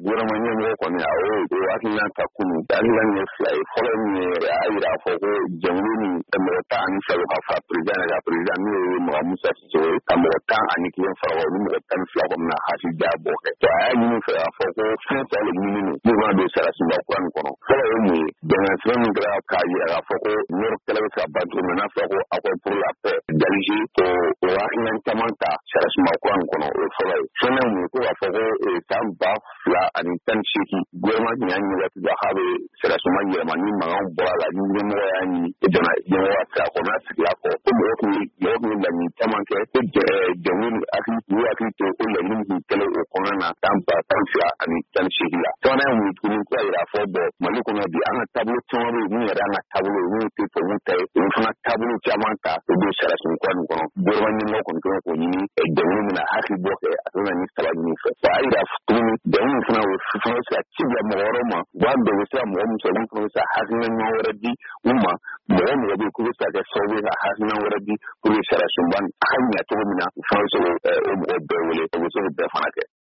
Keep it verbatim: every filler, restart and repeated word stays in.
gouvernement ɲɛmɔgɔ kɔni a y'o o hakilina ta kunun hakilina ye fila ye fɔlɔ min ye a y'a yira fɔ ko jɛnkulu nin mɔgɔ tan ani saba ka fara président yɛrɛ kan président n'o ye Maga Musa Siso ye ka mɔgɔ tan ani kelen fara o ni mɔgɔ tan ni fila kɔni na hakilija bɔ kɛ a y'a ɲini fɛ k'a fɔ ko fɛn fɛn ale ɲini nin n'u b'a don sarasimba kura nin kɔnɔ fɔlɔ ye mun ye bɛnkan sɛbɛn min kɛra k'a yira k'a fɔ ko Nord kɛlɛ bɛ se ka ban cogo min n'a fɔra ko accord pour la paix d'Alger o o hakilina caman ta sarasimba kura nin kɔnɔ o ye fɔlɔ ye filanan mun ye ko k'a fɔ ko san ba fila ani tan ni seegin gouvernement tun y'a ɲini waati dɔ k'a bɛ sarasimba yɛlɛma ni mankan bɔra a la ni ɲɛmɔgɔ y'a ɲini jamana ɲɛmɔgɔ sira kɔnɔ n'a sigila kɔ ko mɔgɔ tun ye mɔgɔ tun ye laɲini caman kɛ ko jɛnkulu hakili u hakili to o laɲini tun kɛlen o kɔnɔna na san ba tan fila ani tan ni seegin la sabanan ye mun ye tuguni ko a yira fɔ bɔ Mali kɔnɔ bi an ka taabolo caman bɛ yen min yɛrɛ an ka taabolo ye min tɛ tubabuw ta ye olu fana taabolo caman ta o don sarasimba kura nin kɔnɔ gouvernement ɲɛmɔgɔ kɔni kan k'o ɲini jɛnkulu min na hakili bɔ kɛ a kana ni saba ɲini fɛ a y'a yira tuguni jɛnkulu fana o fana bɛ se ka ci bila mɔgɔ wɛrɛw ma u b'a dɔn u bɛ se ka mɔgɔ min sɔrɔ olu fana bɛ se ka hakilina ɲuman wɛrɛ di u ma mɔgɔ mɔgɔ bɛ yen k'u bɛ se ka kɛ sababu ye ka hakilina wɛrɛ di pour que sarasimba a ka ɲɛ cogo min na u fana bɛ se k'o mɔgɔ bɛɛ wele u bɛ se k'o bɛɛ fana kɛ